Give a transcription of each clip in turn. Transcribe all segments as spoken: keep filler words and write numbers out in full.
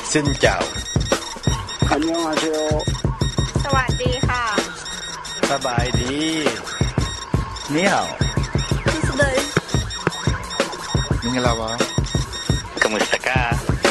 Xin chào. 안녕하세요. สวัสดีค่ะสบายดี นี่เหรอ Tuesday Mingalawa Kamusta ka?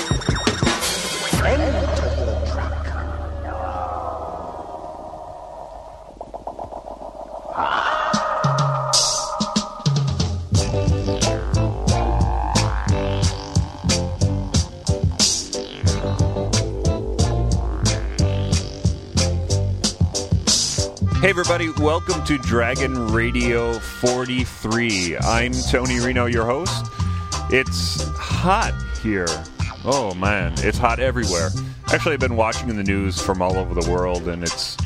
Hey everybody, welcome to Dragon Radio forty-three. I'm Tony Reno, your host. It's hot here. Oh man, it's hot everywhere. Actually, I've been watching the news from all over the world, and it's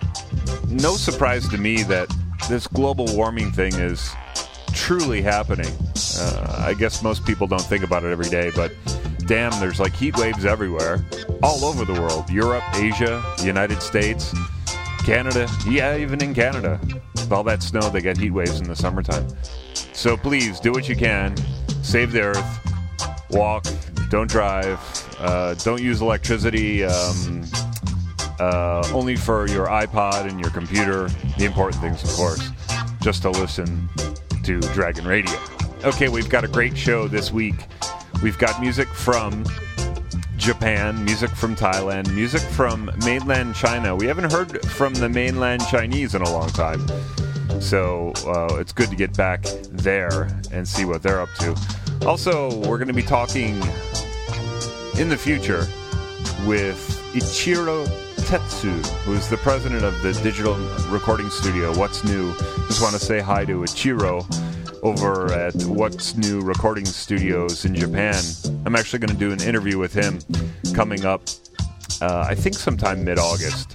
no surprise to me that this global warming thing is truly happening. Uh, I guess most people don't think about it every day, but damn, there's like heat waves everywhere, all over the world. Europe, Asia, the United States, Canada, yeah, even in Canada. With all that snow, they get heat waves in the summertime. So please, do what you can. Save the earth. Walk. Don't drive. Uh, don't use electricity. Um, uh, only for your iPod and your computer. The important things, of course. Just to listen to Dragon Radio. Okay, we've got a great show this week. We've got music from Japan, music from Thailand, music from mainland China. We haven't heard from the mainland Chinese in a long time, so uh, it's good to get back there and see what they're up to. Also, we're going to be talking in the future with Ichiro Tetsu, who's the president of the digital recording studio What's New. Just want to say hi to Ichiro over at What's New Recording Studios in Japan. I'm actually going to do an interview with him coming up, uh, I think sometime mid-August.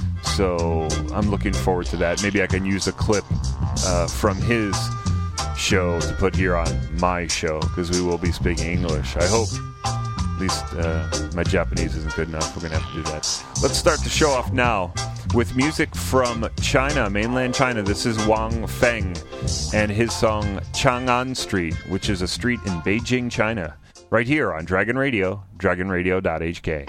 So I'm looking forward to that. Maybe I can use a clip uh, from his show to put here on my show, because we will be speaking English. I hope. At least uh, my Japanese isn't good enough. We're going to have to do that. Let's start the show off now with music from China, mainland China. This is Wang Feng and his song Chang'an Street, which is a street in Beijing, China. Right here on Dragon Radio, dragon radio dot h k.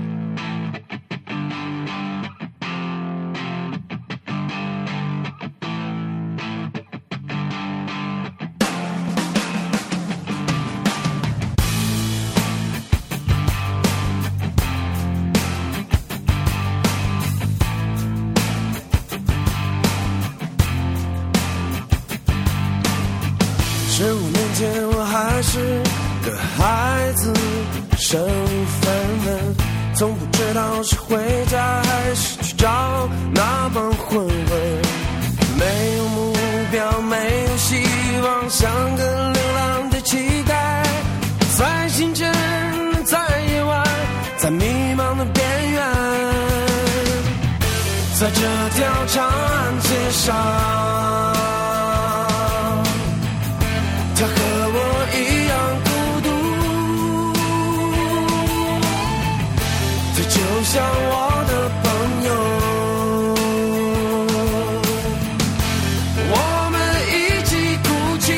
十五年前我还是个孩子，身无分文，从不知道是回家还是去找那帮混混。没有目标，没有希望，像个流浪的乞丐，在清晨，在夜晚，在迷茫的边缘，在这条长安街上，他和我一样孤独，他就像我的朋友，我们一起哭泣。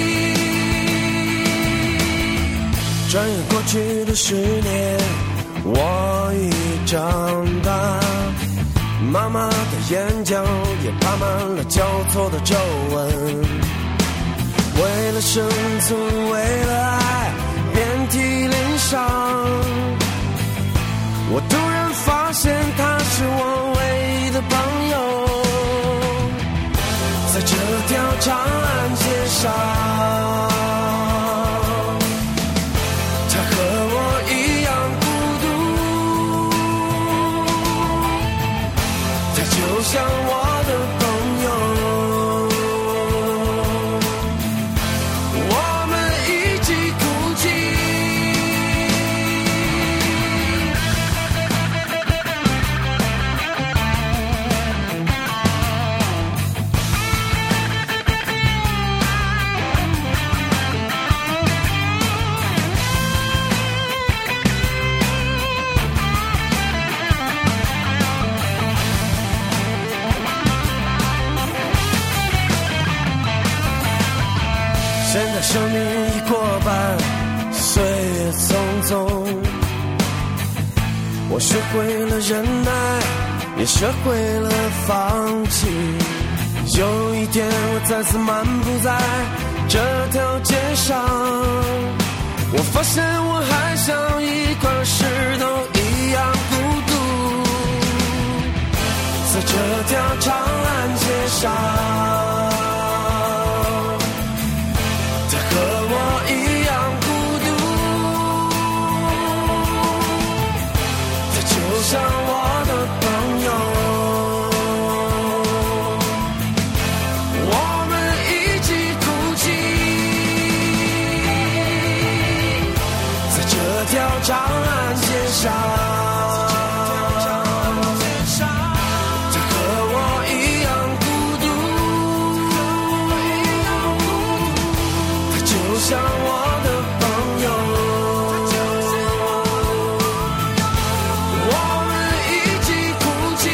转眼过去的十年，我已长大，妈妈的眼角也爬满了交错的皱纹。为了生存，为了爱，遍体鳞伤。我突然发现他是我唯一的朋友，在这条长安街上，他和我一样孤独，他就像我的朋友。现在生命已过半，岁月匆匆， 我学会了忍耐，也学会了放弃。有一天我再次漫步在这条街上，我发现我还像一块石头一样孤独，在这条长安街上，他和我一样孤独，他就像我的朋友，我们一起哭泣，在这条长安街上。像我的朋友，我们一起哭泣。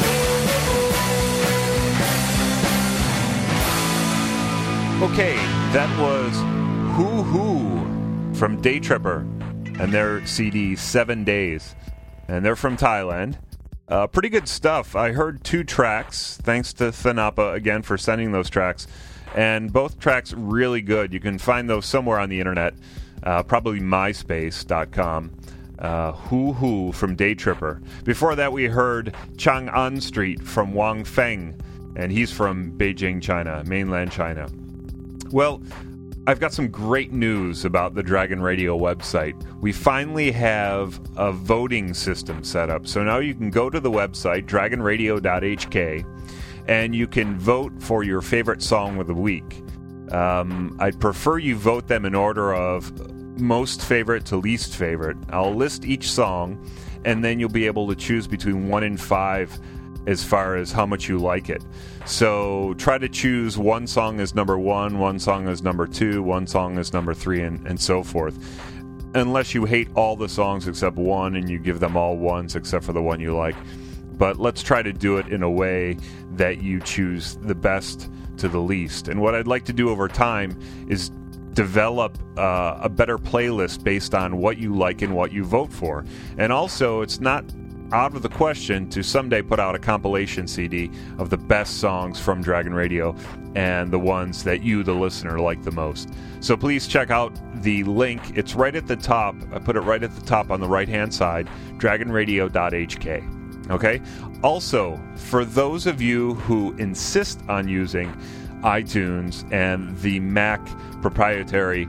Okay, That was Hoo Hoo from Day Tripper and their C D Seven Days. And they're from Thailand. Uh, pretty good stuff. I heard two tracks, thanks to Thanapa again for sending those tracks. And both tracks really good. You can find those somewhere on the internet, uh, probably myspace dot com. Uh, Hoo Hoo from Day Tripper. Before that, we heard Chang'an Street from Wang Feng, and he's from Beijing, China, mainland China. Well, I've got some great news about the Dragon Radio website. We finally have a voting system set up. So now you can go to the website, dragon radio dot h k, and you can vote for your favorite song of the week. Um, I'd prefer you vote them in order of most favorite to least favorite. I'll list each song, and then you'll be able to choose between one and five as far as how much you like it. So try to choose one song as number one, one song as number two, one song as number three, and, and so forth. Unless you hate all the songs except one and you give them all ones except for the one you like. But let's try to do it in a way that you choose the best to the least. And what I'd like to do over time is develop uh, a better playlist based on what you like and what you vote for. And also, it's not out of the question to someday put out a compilation C D of the best songs from Dragon Radio and the ones that you, the listener, like the most. So please check out the link. It's right at the top. I put it right at the top on the right-hand side, dragon radio dot h k. Okay? Also, for those of you who insist on using iTunes and the Mac proprietary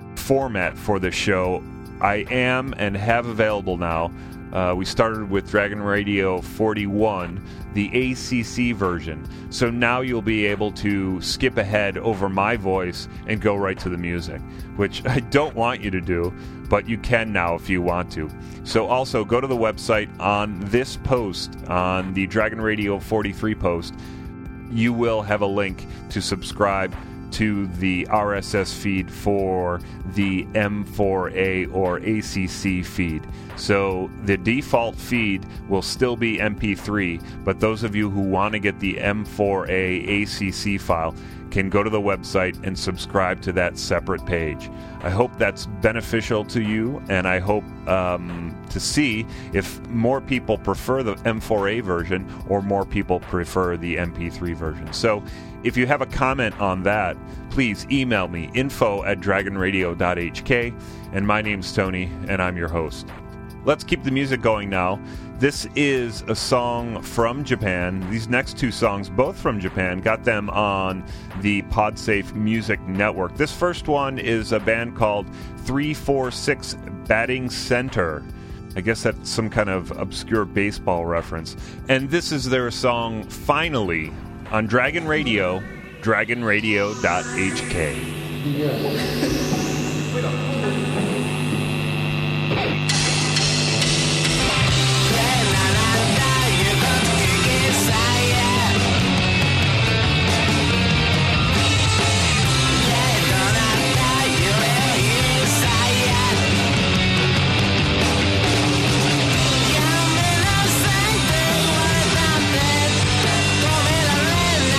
format for the show, I am and have available now. Uh, we started with Dragon Radio forty-one, the A C C version. So now you'll be able to skip ahead over my voice and go right to the music, which I don't want you to do, but you can now if you want to. So also go to the website on this post, on the Dragon Radio forty-three post. You will have a link to subscribe to the R S S feed for the M four A or A C C feed. So the default feed will still be M P three, but those of you who want to get the M four A A C C file can go to the website and subscribe to that separate page. I hope that's beneficial to you, and I hope um, to see if more people prefer the M four A version or more people prefer the M P three version. So if you have a comment on that, please email me, info at dragon radio dot h k, and my name's Tony, and I'm your host. Let's keep the music going now. This is a song from Japan. These next two songs, both from Japan, got them on the PodSafe Music Network. This first one is a band called three four six Batting Center. I guess that's some kind of obscure baseball reference. And this is their song, Finally, on Dragon Radio, dragon radio dot h k.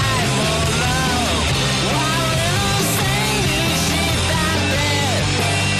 Wow.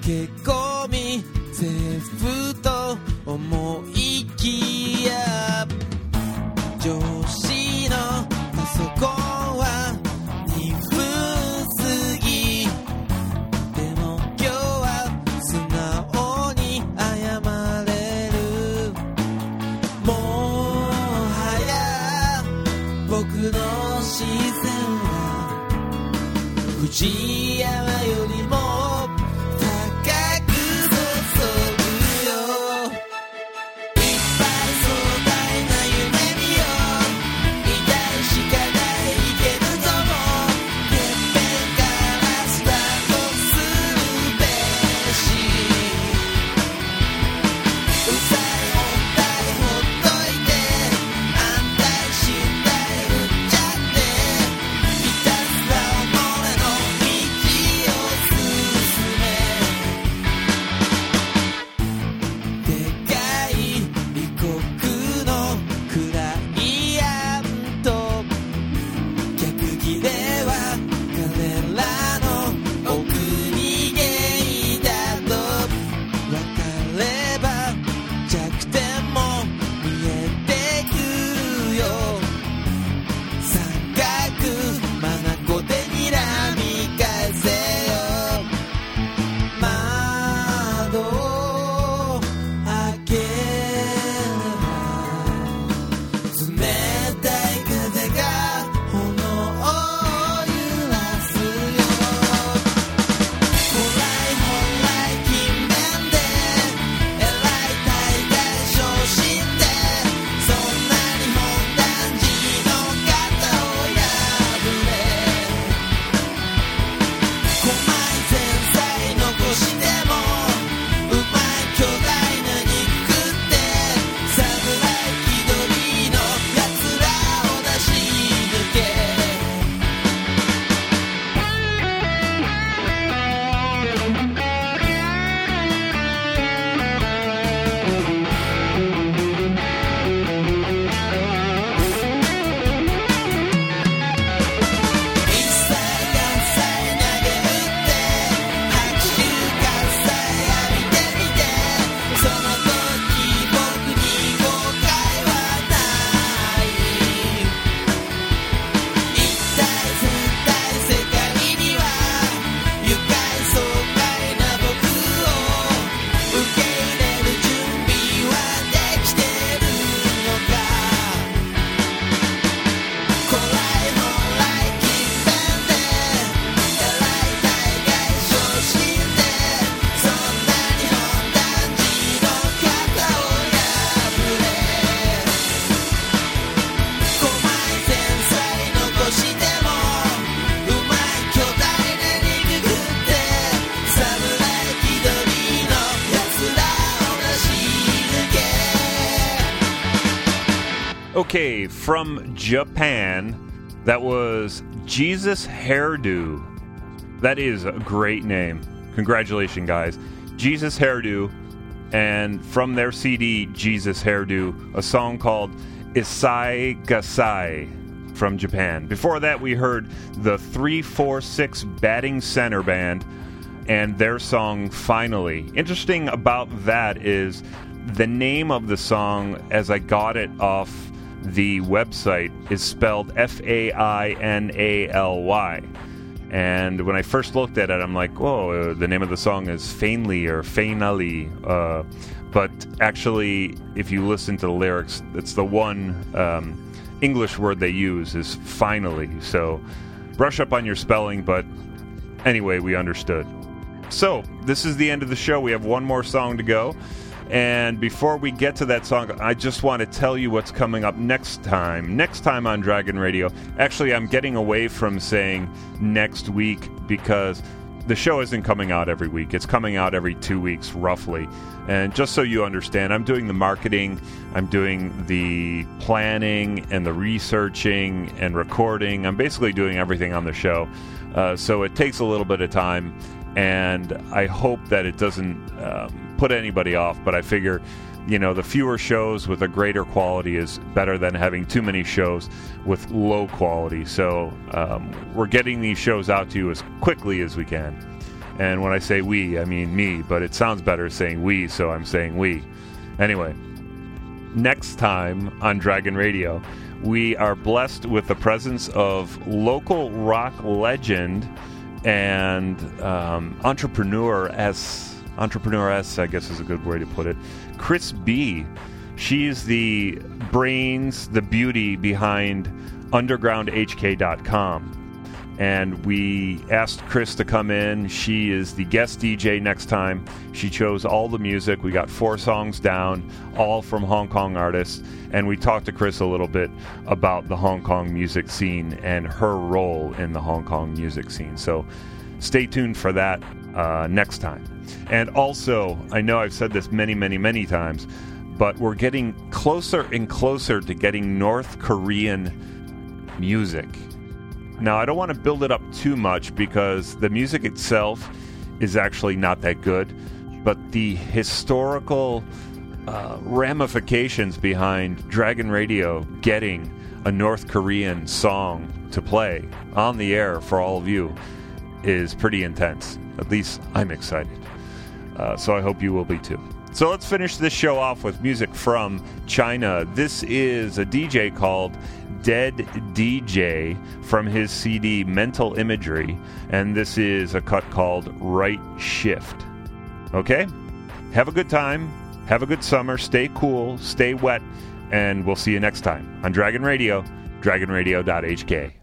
駆け込みセーフと思いきや上司のパソコンはにふん過ぎでも今日は素直に謝れるもはや僕の視線は藤山よりも Okay, from Japan, that was Jesus Hairdo. That is a great name. Congratulations, guys. Jesus Hairdo, and from their C D, Jesus Hairdo, a song called Isai Gasai from Japan. Before that, we heard the three four six Batting Center Band and their song Finally. Interesting about that is the name of the song, as I got it off the website, is spelled F A I N A L Y. And when I first looked at it, I'm like, oh, the name of the song is Fainly or Fainally. Uh, but actually, if you listen to the lyrics, it's the one um, English word they use is finally. So brush up on your spelling, but anyway, we understood. So this is the end of the show. We have one more song to go. And before we get to that song, I just want to tell you what's coming up next time. Next time on Dragon Radio. Actually, I'm getting away from saying next week because the show isn't coming out every week. It's coming out every two weeks, roughly. And just so you understand, I'm doing the marketing, I'm doing the planning and the researching and recording. I'm basically doing everything on the show. Uh, so it takes a little bit of time, and I hope that it doesn't um, put anybody off, but I figure, you know, the fewer shows with a greater quality is better than having too many shows with low quality. So um, we're getting these shows out to you as quickly as we can. And when I say we, I mean me, but it sounds better saying we, so I'm saying we. Anyway, next time on Dragon Radio, we are blessed with the presence of local rock legend and um, entrepreneur-s, entrepreneur-s, I guess is a good way to put it, Chris B. She's the brains, the beauty behind underground h k dot com. And we asked Chris to come in. She is the guest D J next time. She chose all the music. We got four songs down, all from Hong Kong artists. And we talked to Chris a little bit about the Hong Kong music scene and her role in the Hong Kong music scene. So stay tuned for that uh, next time. And also, I know I've said this many, many, many times, but we're getting closer and closer to getting North Korean music. Now, I don't want to build it up too much because the music itself is actually not that good, but the historical uh, ramifications behind Dragon Radio getting a North Korean song to play on the air for all of you is pretty intense. At least I'm excited. Uh, so I hope you will be too. So let's finish this show off with music from China. This is a D J called Dead D J from his C D Mental Imagery, and this is a cut called Right Shift. Okay? Have a good time. Have a good summer. Stay cool. Stay wet. And we'll see you next time on Dragon Radio, dragon radio dot h k.